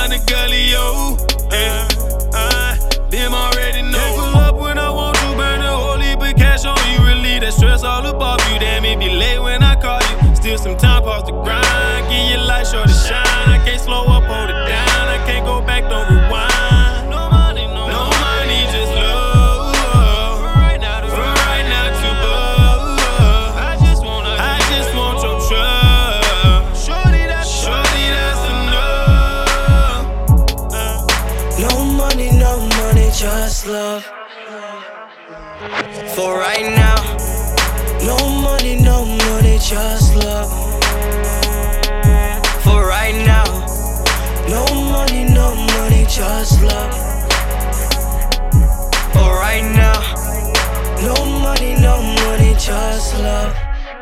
the gully, yo. Them already know. Can't pull up when I want you, burn a whole heap of cash on you. Relieve that stress all above you. Damn, it be late when I call you. Still some time, pause the grind. Give your light, show to shine. I can't slow up, hold it down. I can't go back, don't rewind. No money, just love. From right now to above. I just want your trust. Shorty, that's enough. No money, just love. For right now. No money, just love. For right now. No money, just love. For right now. No money, just love.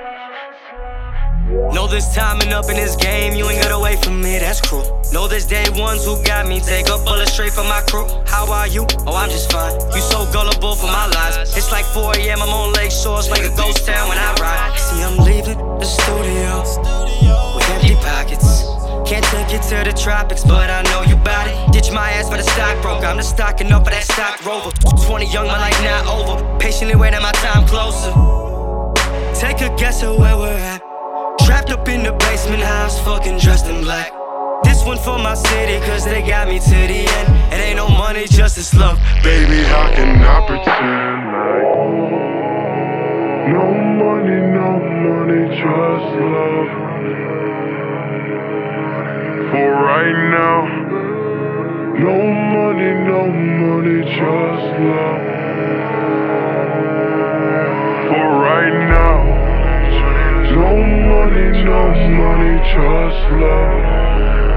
Know there's timing up in this game, you ain't gotta wait for me, that's cruel. Know there's day ones who got me, take a bullet straight from my crew. How are you? Oh, I'm just fine. You so gullible for my lies. It's like 4 AM, I'm on Lake Shores, like a ghost town when I ride. See, I'm leaving the studio with empty pockets. Can't take you to the tropics, but I know you bout it. Ditch my ass for the stockbroker, I'm just stocking up for that stock rover. 20 young, my life not over. Patiently waiting my time closer. Take a guess at where we're at. Trapped up in the basement house, fucking dressed in black. This one for my city, cause they got me to the end. It ain't no money, just this love. Baby, how can I pretend like no money, just love. For right now, no money, just love. For right now, no money, just love.